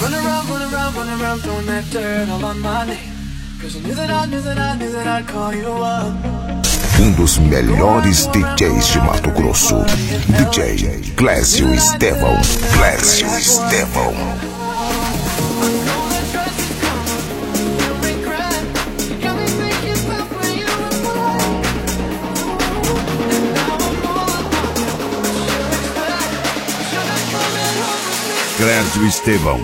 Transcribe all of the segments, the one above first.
Run around, throwing that dirt all on my name. 'Cause I knew that I'd call you up. Dos melhores DJs de Mato Grosso, DJ Clésio Estevão. Clésio Estevão. Clésio Estevão.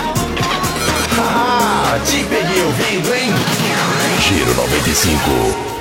Te peguei ouvindo, hein? Giro 95.